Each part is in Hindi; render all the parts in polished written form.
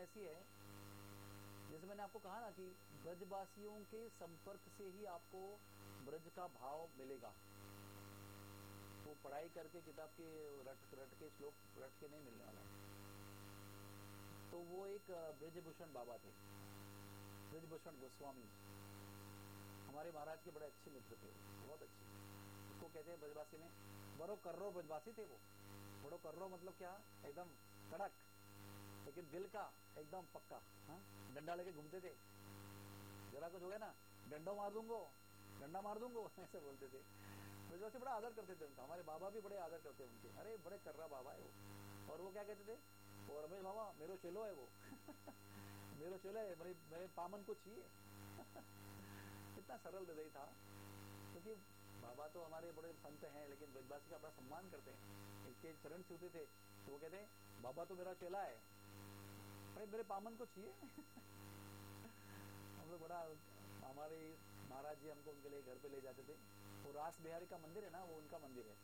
ऐसी है, जैसे मैंने आपको कहा ना कि ब्रजवासियों के संपर्क से ही आपको ब्रज का भाव मिलेगा। वो पढ़ाई करके किताब के रट के श्लोक रट के नहीं मिलने वाला है। तो वो एक ब्रजभूषण बाबा थे, ब्रजभूषण गोस्वामी, हमारे महाराज के बड़े अच्छे मित्र थे, बहुत अच्छे। उसको कहते हैं ब्रजवासी में बड़ो कर्रो ब्रजवासी थे वो। बड़ो कर्रो मतलब क्या, एकदम कड़क, लेकिन दिल का एकदम पक्का। हाँ, डंडा लेके घूमते थे, जरा कुछ हो गया ना डंडा मार दूंगो, डंडा मार दूंगो, ऐसे बोलते थे। ब्रजवासी बड़ा आदर करते थे उनका, हमारे बाबा भी बड़े आदर करते हैं उनके। अरे बड़े कर्रा बाबा है वो। और वो क्या कहते थे, वो रमेश बाबा मेरो चेलो है वो मेरो चेलो है, मेरे पामन को चाहिए इतना सरल हृदय था, क्योंकि बाबा तो हमारे बड़े संत हैं, लेकिन ब्रजवासी का बड़ा सम्मान करते हैं। इनके चरण छूते थे तो वो कहते हैं बाबा तो मेरा चेला है, अरे मेरे पामन को चाहिए हम लोग बड़ा, हमारे महाराज जी हमको उनके लिए घर पे ले जाते थे। वो रास बिहारी का मंदिर है ना, वो उनका मंदिर है।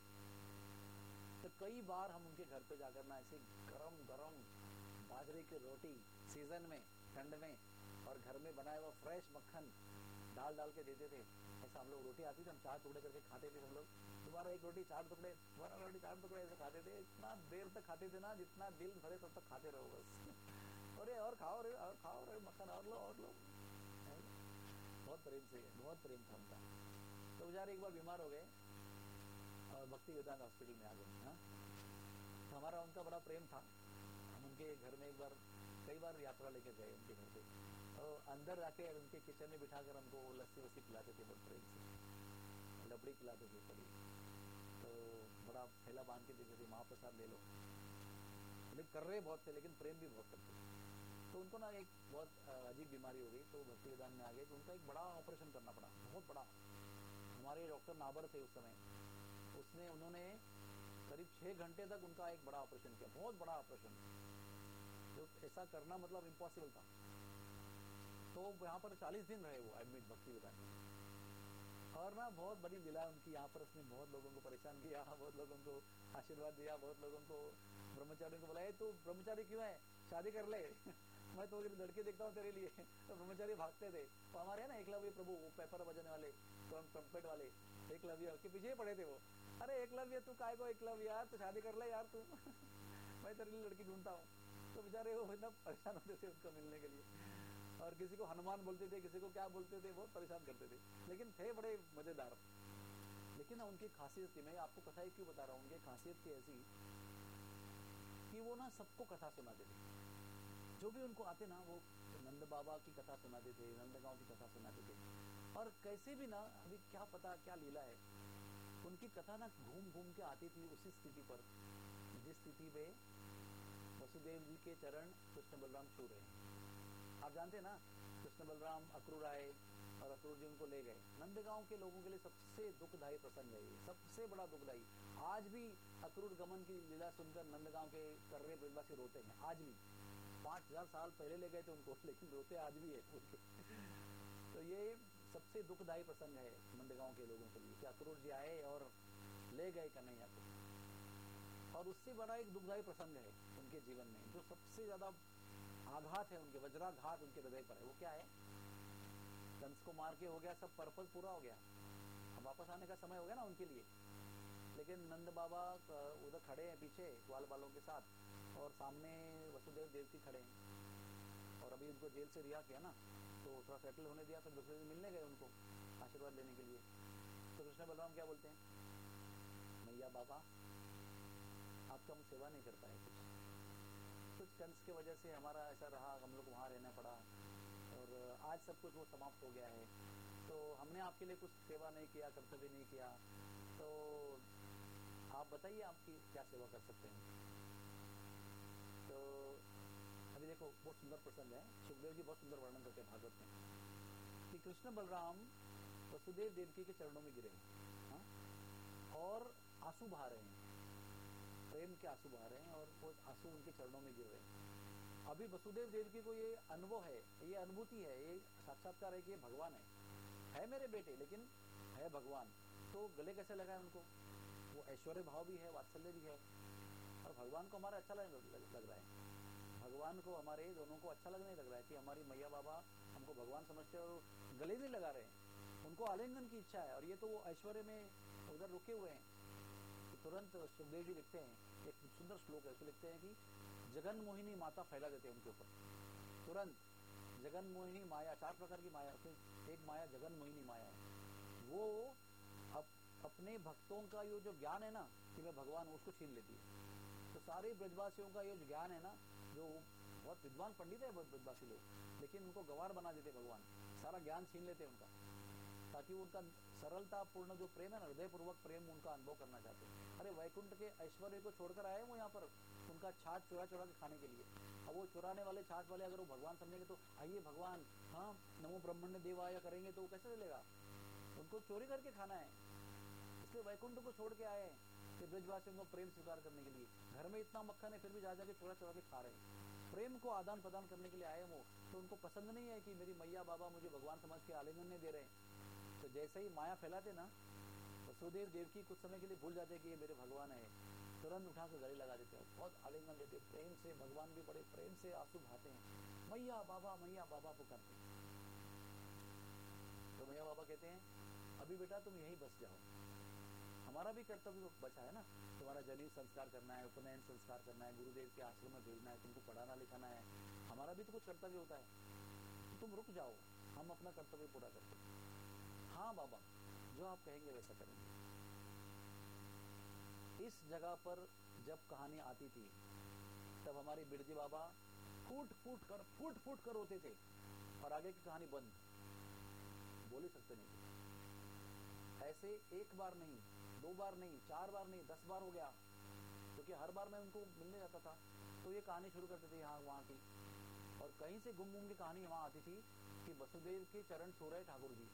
तो कई बार हम उनके घर पे जाकर ना ऐसे गरम गरम बाजरे की रोटी सीजन में, ठंड में, और घर में बनाया हुआ फ्रेश मक्खन डाल के देते थे। ऐसा हम लोग, रोटी आती थी, हम 4 टुकड़े करके खाते थे हम लोग। दोबारा एक रोटी 4 टुकड़े, दोबारा रोटी 4 टुकड़े, ऐसे खाते थे। इतना देर तक खाते थे ना, जितना दिल भरे तब तक खाते रहो बस अरे और खाओ रे, और खाओ रे, मक्खन और लो और लो। बहुत प्रेम से, बहुत प्रेम था उनका। तो बेचारे एक बार बीमार हो गए और भक्ति वेदांत हॉस्पिटल में आ गए। हाँ, तो हमारा उनका बड़ा प्रेम था। हम उनके घर में एक बार, कई बार यात्रा लेकर गए उनके घर पे, और अंदर जाके उनके किचन में बिठाकर हमको लस्सी वस्सी पिलाते थे बहुत प्रेम से, लबड़ी पिलाते थे कभी, तो बड़ा थैला बांध के देते थे, महाप्रसाद ले लो। लेकिन कर रहे बहुत थे, लेकिन प्रेम भी बहुत करते थे। तो उनको ना एक बहुत अजीब बीमारी हो गई, तो भक्ति वेदांत में आ गए। तो उनका एक बड़ा ऑपरेशन करना पड़ा, बहुत बड़ा। हमारे डॉक्टर नाबर थे उस समय, उन्होंने करीब 6 घंटे तक उनका एक बड़ा ऑपरेशन किया, बहुत बड़ा ऑपरेशन, जो ऐसा करना मतलब इम्पॉसिबल था। तो यहाँ पर 40 दिन रहे वो एडमिट भक्ति वेदांत में। और ना बहुत बड़ी लीला उनकी यहाँ पर, उसने बहुत लोगों को परेशान किया, बहुत लोगों को आशीर्वाद दिया, बहुत लोगों को, ब्रह्मचारी को बोला तू ब्रह्मचारी क्यों है, शादी कर ले मैं तो लड़के देखता हूँ तेरे लिए तो ब्रह्मचारी भागते थे। तो हमारे है ना एकलव्य प्रभु, वो पेपर बजाने वाले, ट्रम्पेट वाले, एकलव्य के पीछे पड़े थे वो। अरे एकलव्य तू काय को एकलव्य यार, तो शादी कर ले यार तू मैं तेरे लिए लड़की ढूंढता हूँ। तो बेचारे वो इतना परेशान होते थे उनको मिलने के लिए, और किसी को हनुमान बोलते थे, किसी को क्या बोलते थे, बहुत परेशान करते थे, लेकिन थे बड़े मजेदार। लेकिन ना उनकी खासियत थी, मैं आपको कथा क्यों बता रहा हूँ, उनकी खासियत थी ऐसी कि वो ना सबको कथा सुनाते थे। जो भी उनको आते ना, वो नंद बाबा की कथा सुनाते थे, नंदगांव की कथा सुनाते थे। और कैसे भी ना, अभी क्या पता क्या लीला है, उनकी कथा ना घूम घूम के आती थी उसी स्थिति पर, जिस स्थिति में वसुदेव जी के चरण कृष्ण बलराम छू रहे हैं। आप जानते हैं ना, कृष्ण बलराम अक्रूर आए और अक्रूर जी उनको ले गए। नंदगांव के लोगों के लिए सबसे दुखदायी प्रसंग है ये, सबसे बड़ा दुखदायी। आज भी अक्रूर गमन की लीला सुनकर नंदगांव के कर्रे ब्रजवासी रोते हैं, आज भी। 5000 साल पहले ले गए थे उनको, लेकिन रोते आज भी है तो ये सबसे दुखदायी प्रसंग है नंदगांव के लोगों के लिए, कि अक्रूर जी आए और ले गए कन्हैया को। और उससे बड़ा एक दुखदायी प्रसंग है उनके जीवन में, जो सबसे ज्यादा आघात है उनके, वज्राघात उनके हृदय पर है। वो क्या है, कंस को मार के हो गया, सब पर्पस पूरा हो गया, अब वापस आने का समय हो गया ना उनके लिए। लेकिन नंद बाबा उधर खड़े हैं पीछे ग्वाल बालों के साथ, और सामने वसुदेव देवकी खड़े हैं। और अभी उनको जेल से रिहा किया ना, तो थोड़ा सेटल होने दिया, फिर दूसरे दिन मिलने गए उनको आशीर्वाद लेने के लिए। तो कृष्ण बलराम क्या बोलते हैं, मैया बाबा आपका हम सेवा नहीं कर पाए, कुछ कंस के वजह से हमारा ऐसा रहा, हम लोग वहाँ रहना पड़ा, और आज सब कुछ वो समाप्त हो गया है। तो हमने आपके लिए कुछ सेवा नहीं किया, कर्तव्य नहीं किया, तो आप बताइए आपकी क्या सेवा कर सकते हैं। तो अभी देखो बहुत सुंदर प्रसंग है, सुखदेव जी बहुत सुंदर वर्णन करते हैं भागवत में, कि कृष्ण बलराम वसुदेव देवकी के चरणों में गिरे हैं, और आंसू बहा रहे हैं, प्रेम के आंसू बहा रहे हैं, और वो आंसू उनके चरणों में गिर रहे हैं। अभी वसुदेव देवकी को ये अनुभव है, ये अनुभूति है, ये साक्षात्कार है कि ये भगवान है मेरे बेटे, लेकिन है भगवान। तो गले कैसे लगा है उनको, वो ऐश्वर्य भाव भी है, वात्सल्य भी है, और भगवान को हमारा अच्छा लग रहा है। भगवान को हमारे दोनों को अच्छा लगने लग रहा है कि हमारी मैया बाबा हमको भगवान समझते और गले नहीं लगा रहे हैं, उनको आलिंगन की इच्छा है। और ये तो वो ऐश्वर्य में उधर रुके हुए हैं। तो तुरंत सुखदेव जी लिखते हैं, एक सुंदर श्लोक है, उसको लिखते हैं कि जगन मोहिनी माता फैला देते हैं उनके ऊपर तुरंत। जगन मोहिनी माया, 4 प्रकार की माया, उसमें एक माया जगन मोहिनी माया है। वो अपने भक्तों का ये जो ज्ञान है ना कि मैं भगवान हूँ, उसको छीन लेती है। तो सारे ब्रजवासियों का ये जो ज्ञान है ना, जो बहुत विद्वान पंडित है बहुत ब्रजवासी लोग, लेकिन उनको गवार बना देते भगवान, सारा ज्ञान छीन लेते उनका, ताकि उनका सरलता पूर्ण जो प्रेम है ना, हृदय पूर्वक प्रेम उनका अनुभव करना चाहते हैं। अरे वैकुंठ के ऐश्वर्य को छोड़कर आए वो यहाँ पर उनका छाछ चुरा चुरा के खाने के लिए। अब वो चुराने वाले छाछ वाले अगर वो भगवान समझेंगे तो आइए भगवान, हाँ नमो ब्रह्मण्य देवाय करेंगे तो कैसे चलेगा, उनको चोरी करके खाना है। इसलिए वैकुंठ को छोड़ के आए हैं कि ब्रजवासियों को प्रेम स्वीकार करने के लिए। घर में इतना मक्खन है फिर भी जा जाके चुरा चुरा के खा रहे हैं, प्रेम को आदान प्रदान करने के लिए आए वो। तो उनको पसंद नहीं है कि मेरी मैया बाबा मुझे भगवान समझ के आलिंगन नहीं दे रहे हैं। तो जैसे ही माया फैलाते ना, वसुदेव देवकी कुछ समय के लिए भूल जाते कि ये मेरे भगवान है, तुरंत उठा के गले लगा देते हैं, बहुत आलिंगन देते, प्रेम से। भगवान भी बड़े प्रेम से आंसू बहाते हैं, मैया बाबा पुकारते हैं। तो मैया बाबा कहते हैं अभी बेटा तुम यहीं बस जाओ, हमारा भी कर्तव्य बचा है ना, तुम्हारा जनेऊ संस्कार करना है, उपनयन संस्कार करना है, गुरुदेव के आश्रम में भेजना है, तुमको पढ़ाना लिखाना है, हमारा भी तो कुछ कर्तव्य होता है, तो तुम रुक जाओ, हम अपना कर्तव्य पूरा करते हैं। हाँ बाबा, जो आप कहेंगे वैसा करेंगे। इस जगह पर जब कहानी आती थी तब हमारे बिरजी बाबा फूट फूट कर रोते थे और आगे की कहानी बंद, बोल ही सकते नहीं थे। ऐसे एक बार नहीं, 2 बार नहीं, 4 बार नहीं, 10 बार हो गया, क्योंकि हर बार मैं उनको मिलने जाता था तो ये कहानी शुरू करते थे यहाँ वहाँ की। और कहीं से गुम की कहानी वहाँ आती थी कि वसुदेव के चरण छू रहे ठाकुर जी,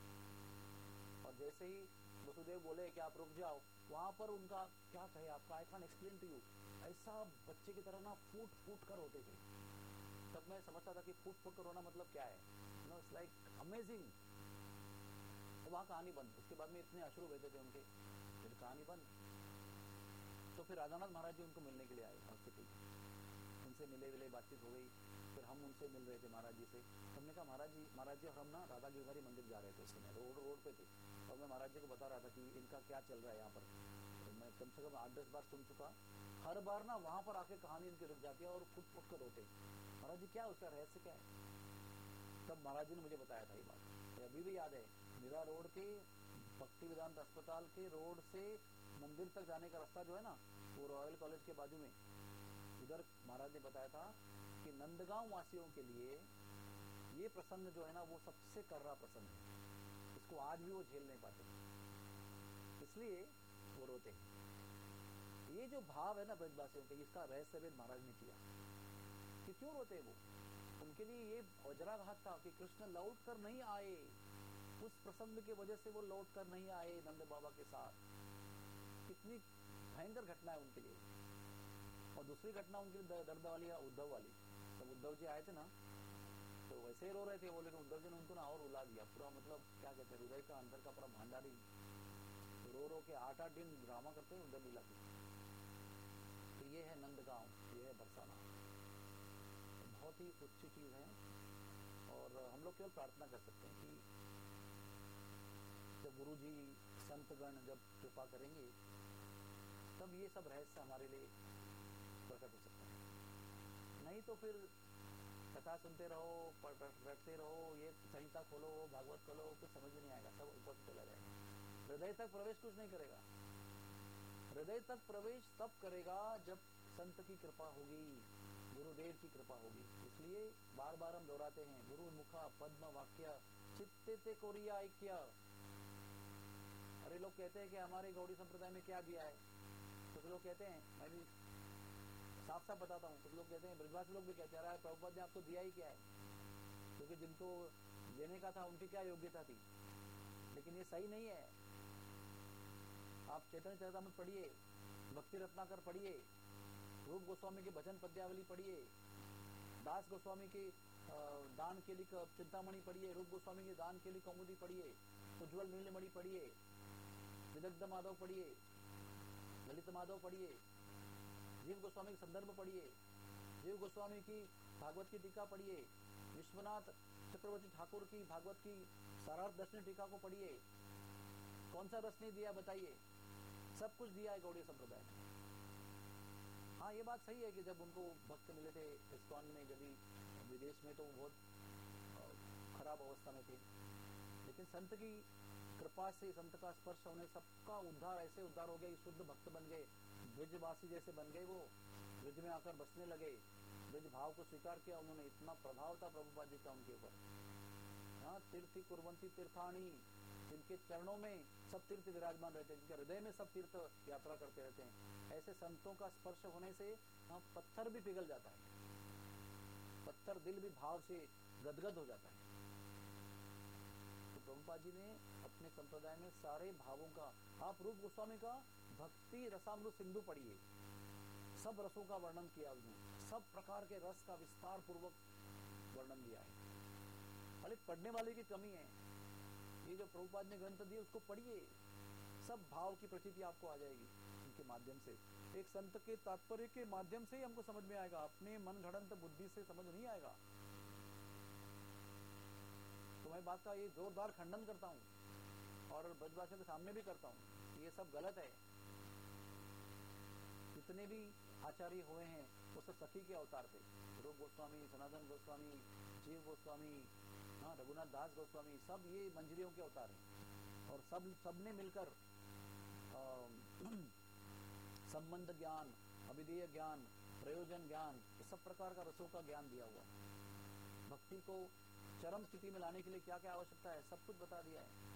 और जैसे ही वसुदेव बोले कि आप रुक जाओ, वहां पर उनका क्या कहे आपका, I can explain to you, ऐसा बच्चे की तरह ना फूट कर होते थे। तब मैं समझता था कि फूट कर रोना मतलब क्या है, नो इट्स लाइक अमेजिंग। वहां कहानी बंद। उसके बाद में इतने अश्रु बहते थे उनके, फिर कहानी बंद। तो फिर राधानाथ महाराज जी उनको मिलने के लिए आए हॉस्पिटल, उनसे मिले बातचीत हो गई। फिर हम उनसे मिल रहे थे महाराज जी से। हमने कहा महाराज जी और हम ना राधा गिरधारी मंदिर जा रहे थे, उस समय रोड पे थे, और मैं महाराज जी को बता रहा था कि इनका क्या चल रहा है यहाँ पर। तो मैं कम से कम 8-10 बार सुन चुका, हर बार ना वहां पर आके कहानी इनकी रुक जाती है और फुट कर रोते। महाराज जी क्या उसका रहस्य क्या है? तब महाराज जी ने मुझे बताया था ये बात, अभी भी याद है। मीरा रोड के भक्ति वेदांत अस्पताल के रोड से मंदिर तक जाने का रास्ता जो है ना, वो रॉयल कॉलेज के बाजू में, उधर महाराज ने बताया था कि नंदगांव वासियों के लिए ये प्रसंग जो है ना वो सबसे कर्रा प्रसंग है, इसको आज भी वो झेल नहीं पाते, इसलिए वो रोते हैं। ये जो भाव है ना ब्रजवासियों के, इसका रहस्य वेद महाराज ने किया कि क्यों रोते वो। उनके लिए ये वज्राघात था कि कृष्ण लौट कर नहीं आए, उस प्रसंग की वजह से वो लौट कर नहीं आए नंद बाबा के साथ। कितनी भयंकर घटना है उनके लिए। और दूसरी घटना उनके लिए दर्द वाली है उद्धव वाली। जब उद्धव जी आए थे ना तो वैसे ही रो रहे थे वो, लेकिन उद्धव जी ने उनको ना और रुला दिया पूरा, मतलब क्या कहते हैं, हृदय का अंदर का पूरा भंडारी रो के 8-8 दिन ड्रामा करते हैं उद्धव लीला की। तो ये है नंदगांव, ये है बरसाना, बहुत ही उच्च चीज है। और हम लोग केवल प्रार्थना कर सकते हैं कि जब गुरु जी संतगण जब कृपा करेंगे तब ये सब रहस्य हमारे लिए प्रकट हो सकता है। नहीं तो फिर कथा सुनते रहो, पढ़ते रहो, ये संहिता खोलो, भागवत खोलो, कुछ समझ में नहीं आएगा, सब ऊपर चला जाएगा, हृदय तक प्रवेश कुछ नहीं करेगा। हृदय तक प्रवेश तब करेगा जब संत की कृपा होगी, गुरुदेव की कृपा होगी। इसलिए बार बार हम दोहराते हैं, गुरु मुखा पद्म वाक्य चित्ते ते कोरिया ऐक्य। अरे लोग कहते हैं कि हमारे गौड़ी संप्रदाय में क्या दिया है, कुछ लोग कहते हैं, मैं भी साफ साफ बताता हूँ, कुछ लोग कहते हैं, ब्रजवासी लोग भी कहते हैं प्रभुपाद ने आपको दिया ही क्या है, क्योंकि जिनको देने का था उनकी क्या योग्यता थी। लेकिन ये सही नहीं है। आप चैतन्य चरितामृत पढ़िए, भक्ति रत्नाकर पढ़िए, रूप गोस्वामी की भजन पद्यावली पढ़िए, दास गोस्वामी की दान के लिए चिंतामणि पढ़िए, रूप गोस्वामी की दान के लिए कौमुदी पढ़िए, उज्ज्वल नीलमणि पढ़िए, विदग्ध माधव पढ़िए, ललित माधव पढ़िए, जीव गोस्वामी के संदर्भ पढ़िए, जीव गोस्वामी की भागवत की टीका पढ़िए, विश्वनाथ चक्रवर्ती ठाकुर की भागवत की सारार्थ दर्शनी टीका को पढ़िए, कौन सा रस नहीं दिया बताइए, सब कुछ दिया है गौड़ीय संप्रदाय ने। हाँ ये बात सही है कि जब उनको भक्त मिले थे इस्कॉन में, जब विदेश में, तो बहुत खराब अवस्था में थे, लेकिन संत की कृपा से, संत का स्पर्श होने सबका उद्धार, ऐसे उद्धार हो गया, शुद्ध भक्त बन गए, ब्रजवासी जैसे बन गए, वो ब्रज में आकर बसने लगे, ब्रज भाव को स्वीकार किया उन्होंने। इतना प्रभाव था प्रभुपाद जी का उनके ऊपर। हाँ, तीर्थी कुर्वंती तीर्थानी, जिनके चरणों में सब तीर्थ विराजमान रहते हैं, जिनके हृदय में सब तीर्थ यात्रा करते रहते हैं, ऐसे संतों का स्पर्श होने से हाँ पत्थर भी पिघल जाता है, पत्थर दिल भी भाव से गदगद हो जाता है। तो प्रभुपाद जी ने अपने संप्रदाय में सारे भावों का, आप रूप गोस्वामी का भक्ति रसामृत सिंधु पढ़िए, सब रसों का वर्णन किया उन्होंने, सब प्रकार के रस का विस्तार पूर्वक वर्णन दिया है। खाली पढ़ने वाले की कमी है। ये जो प्रभुपाद ने ग्रंथ दिए उसको पढ़िए, सब भाव की प्रतीति आपको आ जाएगी उनके माध्यम से। एक संत के तात्पर्य के माध्यम से ही हमको समझ में आएगा, अपने मन घड़ंत बुद्धि से समझ नहीं आएगा। तो मैं बात का ये जोरदार खंडन करता हूँ और ब्रजवासियों के सामने भी करता हूँ, ये सब गलत है। जितने भी आचार्य हुए हैं वो सब सखी के अवतार थे, रूप गोस्वामी, सनातन गोस्वामी, जीव गोस्वामी, हाँ रघुनाथ दास गोस्वामी, सब ये मंजरियों के अवतार हैं। और सबने मिलकर संबंध ज्ञान, अभिधेय ज्ञान, प्रयोजन ज्ञान, सब प्रकार का रसों का ज्ञान दिया हुआ। भक्ति को चरम स्थिति में लाने के लिए क्या क्या आवश्यकता है सब कुछ बता दिया है।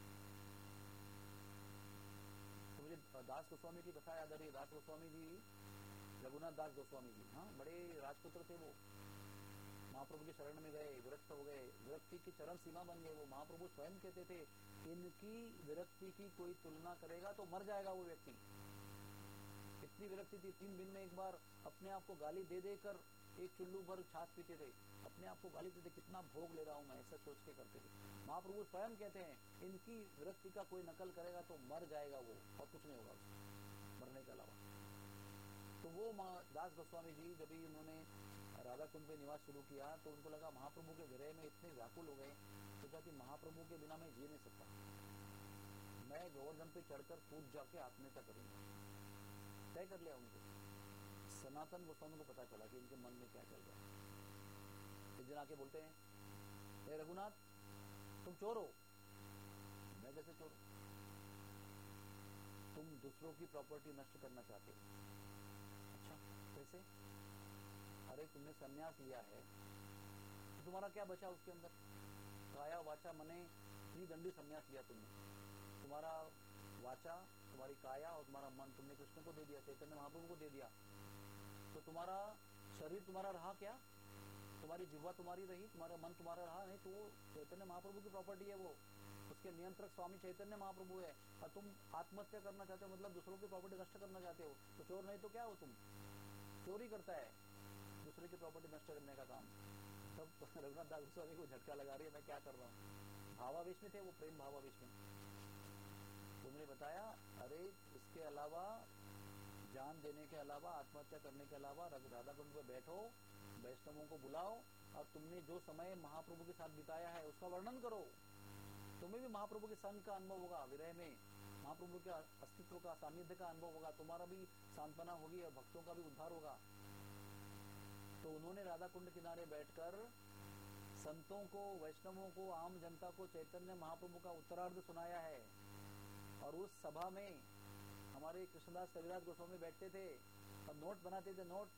तो मुझे दास गोस्वामी की कथा याद आ रही है। दास गोस्वामी जी, रघुनाथ दास गोस्वामी जी, हाँ बड़े राजपुत्र थे वो, महाप्रभु के शरण में गए, विरक्त हो गए, विरक्ति की चरम सीमा बन गए वो। महाप्रभु स्वयं कहते थे, इनकी विरक्ति की कोई तुलना करेगा तो मर जाएगा वो व्यक्ति। इतनी विरक्ति थी, 3 दिन में एक बार अपने आप को गाली दे देकर एक चुल्लू भर छाछ पीते थे, अपने आप को गाली देते, कितना भोग ले रहा हूं मैं, ऐसा सोच के करते थे। महाप्रभु स्वयं कहते हैं, इनकी विरक्ति का कोई नकल करेगा तो मर जाएगा वो, और कुछ नहीं होगा उसको मरने के अलावा। तो वो दास गोस्वामी जी जब भी उन्होंने राधा कुंड पे निवास शुरू किया तो उनको लगा महाप्रभु के विरह में इतने व्याकुल हो गए, सोचा कि महाप्रभु के बिना मैं जी नहीं सकता, मैं गोवर्धन पे चढ़कर कूद जाके आत्महत्या करूंगा। तय कर लिया उनको। सनातन गोस्वामी को पता चला कि इनके मन में क्या चल रहा है। एक दिन आके बोलते हैं, हे रघुनाथ तुम चोर हो। मैं कैसे चोर? तुम दूसरों की प्रॉपर्टी नष्ट करना चाहते हो। अच्छा कैसे? अरे तुमने संन्यास लिया है तो तुम्हारा क्या बचा उसके अंदर? काया वाचा मने त्रिदंडी संन्यास लिया तुमने। तुम्हारा वाचा, तुम्हारी काया और तुम्हारा मन तुमने कृष्ण को दे दिया, चैतन्य महाप्रभु को दे दिया। तो तुम्हारा शरीर तुम्हारा रहा क्या? तुम्हारी जिह्वा तुम्हारी रही, तुम्हारा मन तुम्हारा रहा नहीं। तो वो चैतन्य महाप्रभु की प्रॉपर्टी है, वो उसके नियंत्रक स्वामी चैतन्य महाप्रभु है। और तुम आत्महत्या करना चाहते हो, मतलब दूसरों की प्रॉपर्टी नष्ट करना चाहते हो। तो चोर नहीं तो क्या हो तुम? चोरी करता है दूसरे की प्रॉपर्टी नष्ट करने का काम। तब रघुनाथ दास गोस्वामी को झटका लगा रही है, मैं क्या कर रहा हूँ। भावावेश में थे वो, प्रेम भावावेश में। तुमने बताया अरे इसके अलावा, जान देने के अलावा, आत्महत्या करने के अलावा राधा कुंड पे बैठो, वैष्णवों को बुलाओ और तुमने जो समय महाप्रभु के साथ बिताया है उसका वर्णन करो। तुम्हें भी महाप्रभु के संग का अनुभव होगा, विरह में महाप्रभु के अस्तित्व का, सानिध्य का अनुभव होगा, तुम्हारा भी सांत्वना होगी और भक्तों का भी उद्धार होगा। तो उन्होंने राधा कुंड किनारे बैठकर संतों को, वैष्णवों को, आम जनता को चैतन्य महाप्रभु का उत्तरार्ध सुनाया है। और उस सभा में हमारे कृष्णदास कविराज गोस्वामी बैठते थे और नोट बनाते थे, नोट।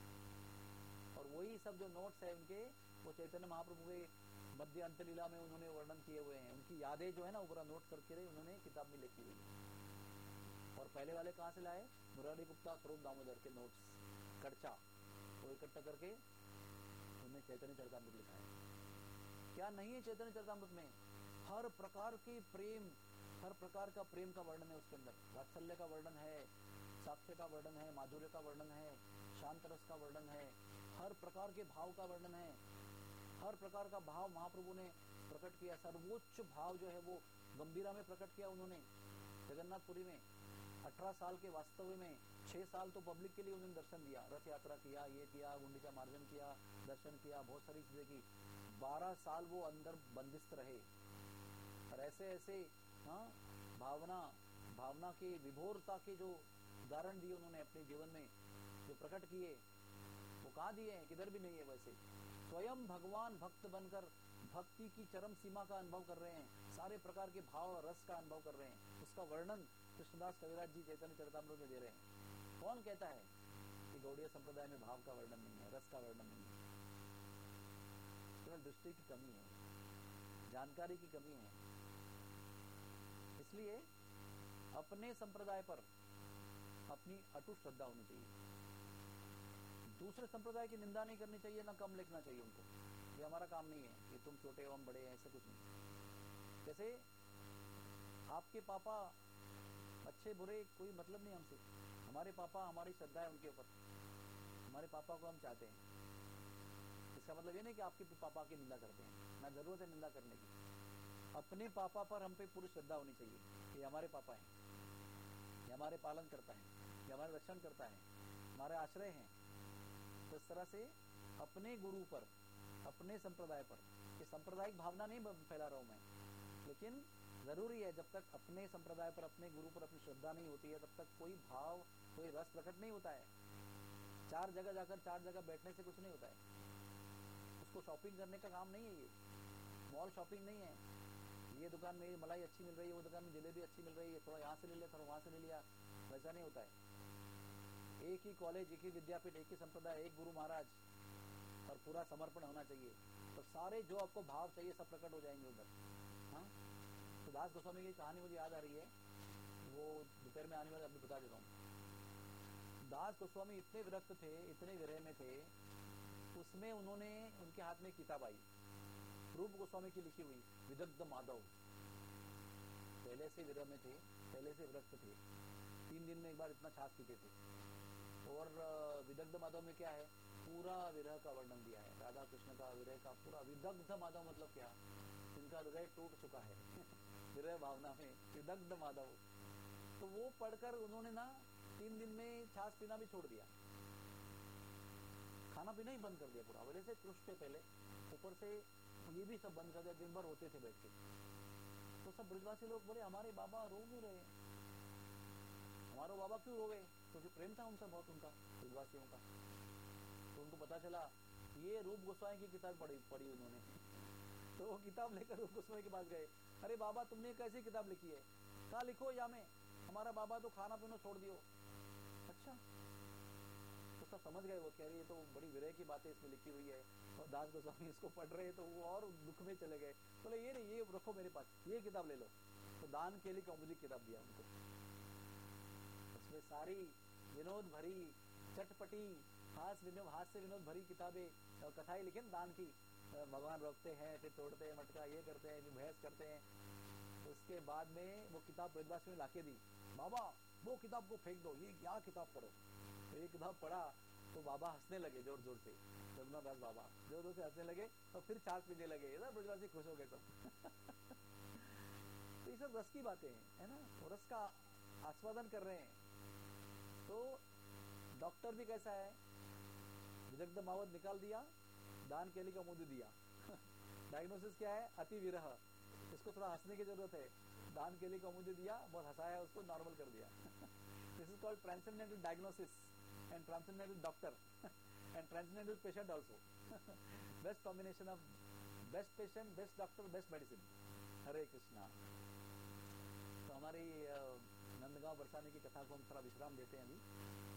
और वही सब जो नोट्स है उनके, वो चैतन्य महाप्रभु के मध्य अंतलीला में उन्होंने वर्णन किए हुए हैं। उनकी यादें जो है ना, ऊपर नोट करके उन्होंने किताब में लिखी हुई है। और पहले वाले कहाँ से लाए? मुरारी गुप्ता, स्वरूप दामोदर के नोट्स, कड़चा, वो इकट्ठा करके उन्होंने चैतन्य चरितामृत लिखा है। क्या नहीं है चैतन्य चरितामृत में? हर प्रकार के प्रेम, हर प्रकार का प्रेम का वर्णन है उसके अंदर। वात्सल्य का वर्णन है, साक्ष्य का वर्णन है, माधुर्य का वर्णन है, शांत रस का वर्णन है, हर प्रकार के भाव का वर्णन है। हर प्रकार का भाव महाप्रभु ने प्रकट किया। सर्वोच्च भाव जो है वो गंभीरा में प्रकट किया उन्होंने, जगन्नाथपुरी में। 18 साल के वास्तव में 6 साल तो पब्लिक के लिए उन्होंने दर्शन दिया, रथ यात्रा किया, ये किया, गुंडीचा मार्जन किया, दर्शन किया, बहुत सारी चीजें की। 12 साल वो अंदर बंदिस्त रहे और ऐसे ऐसे भावना के विभोरता के जो उदाहरण दिए उन्होंने अपने जीवन में जो प्रकट किए, वो कहाँ दिए हैं, किधर भी नहीं है। वैसे स्वयं भगवान भक्त बनकर भक्ति की चरम सीमा का अनुभव कर रहे हैं, सारे प्रकार के भाव और रस का अनुभव कर रहे हैं। उसका वर्णन कृष्णदास कविराज जी चैतन्य चरितामृत में दे रहे हैं। कौन कहता है कि गौड़ीय संप्रदाय में भाव का वर्णन नहीं है, रस का वर्णन नहीं है? केवल दृष्टि की कमी है, जानकारी की कमी है। इसलिए अपने संप्रदाय पर अपनी अटूट श्रद्धा होनी चाहिए। दूसरे संप्रदाय की निंदा नहीं करनी चाहिए, ना कम लिखना चाहिए उनको। ये हमारा काम नहीं है कि तुम छोटे हो हम बड़े हैं, ऐसे कुछ नहीं। जैसे आपके पापा अच्छे बुरे कोई मतलब नहीं हमसे, हमारे पापा, हमारी श्रद्धा है उनके ऊपर, हमारे पापा को हम चाहते हैं। इसका मतलब ये नहीं कि आपके पापा की निंदा करते हैं, ना जरूरत है निंदा करने की। अपने पापा पर हम पे पूरी श्रद्धा होनी चाहिए कि हमारे पापा हैं, ये हमारे पालन करता है, ये हमारे रक्षण करता है, हमारे आश्रय हैं। तो इस तरह से अपने गुरु पर, अपने संप्रदाय पर, ये सांप्रदायिक भावना नहीं फैला रहा हूं मैं, लेकिन जरूरी है जब तक अपने संप्रदाय पर, अपने गुरु पर अपनी श्रद्धा नहीं होती है, तब तक कोई भाव, कोई रस प्रकट नहीं होता है। 4 जगह जाकर 4 जगह बैठने से कुछ नहीं होता है। उसको शॉपिंग करने का काम नहीं है, ये मॉल शॉपिंग नहीं है। ये दुकान में मलाई अच्छी मिल रही है, वो दुकान में जलेबी अच्छी मिल रही है, थोड़ा यहाँ से ले लिया, थोड़ा वहां से ले लिया, वैसा नहीं होता है। एक ही कॉलेज, एक ही विद्यापीठ, एक ही संप्रदाय, एक गुरु महाराज, और पूरा समर्पण होना चाहिए। तो सारे जो आपको भाव चाहिए सब प्रकट हो जाएंगे उधर। हाँ, तो दास गोस्वामी की कहानी मुझे याद आ रही है, वो दोपहर में आने वाले अभी बता देता हूँ। दास गोस्वामी इतने विरक्त थे, इतने विरह में थे, उसमें उन्होंने, उनके हाथ में किताब आई रूप गोस्वामी की लिखी हुई, विदग्ध माधव। पहले से विरह में थे, पहले से विरक्त थे, 3 दिन में एक बार इतना छाछ पीते थे। और विदग्ध माधव में क्या है, पूरा विरह का वर्णन दिया है, राधा कृष्ण का विरह का पूरा। विदग्ध माधव मतलब क्या, जिनका हृदय टूट चुका है विरह भावना में, विदग्ध माधव। तो वो पढ़कर उन्होंने ना 3 दिन में छाछ पीना भी छोड़ दिया, खाना पीना ही बंद कर दिया पूरा। वजह से कृष्ण पहले, ऊपर से ये भी सब बंद कर दिया, दिन भर होते थे बैठ के। तो सब ब्रजवासी लोग बोले हमारे बाबा रो क्यों रहे, हमारे बाबा क्यों रो गए? क्योंकि प्रेम था उनसे बहुत, उनका ब्रजवासियों का। तो उनको पता चला ये रूप गोस्वामी की किताब पढ़ी उन्होंने तो वो किताब लेकर रूप गोस्वामी के पास गए। अरे बाबा तुमने कैसी किताब लिखी है? कहा लिखो या में, हमारा बाबा तो खाना पीना छोड़ दियो। अच्छा, तो सब समझ गए वो, कह रही है तो बड़ी विरह की बातें इसमें लिखी हुई है। और दास गोस्वामी इसको पढ़ रहे तो वो और दुख में चले गए। बोले ये नहीं, ये रखो मेरे पास, ये किताब ले लो। तो दान के लिए कौमुदी किताब दिया उनको। उसमें सारी विनोद भरी, चटपटी, हास्य विनोद भरी किताबें, कथाएं लिखी दान की। भगवान रोकते हैं, फिर तोड़ते हैं मटका, ये करते हैं, फिर बहस करते हैं। उसके बाद में वो किताब ब्रजवासी में लाके दी, बाबा वो किताब को फेंक दो, ये क्या किताब पढ़ो। तो ये किताब पढ़ा तो बाबा हंसने लगे जोर जोर से, रघुनाथ बाबा जोर जोर से हंसने लगे और फिर छाछ पीने लगे। ब्रजवासी खुश हो गए सब तो ये सब रस की बातें हैं, है ना, रस का आस्वादन कर रहे हैं। तो डॉक्टर भी कैसा है, विदग्ध मावत निकाल दिया, दान केली का मुद्दे दिया डायग्नोसिस क्या है, अति विरह, इसको थोड़ा हंसने की जरूरत है, दान केली का मुद्दे दिया, बहुत हंसाया, उसको नॉर्मल कर दिया this is called transcendental diagnosis and transcendental doctor and transcendental patient also best combination of best patient, best doctor, best medicine. Hare Krishna. तो हमारी नंदगांव बरसाने की कथा को हम थोड़ा विश्राम देते हैं अभी।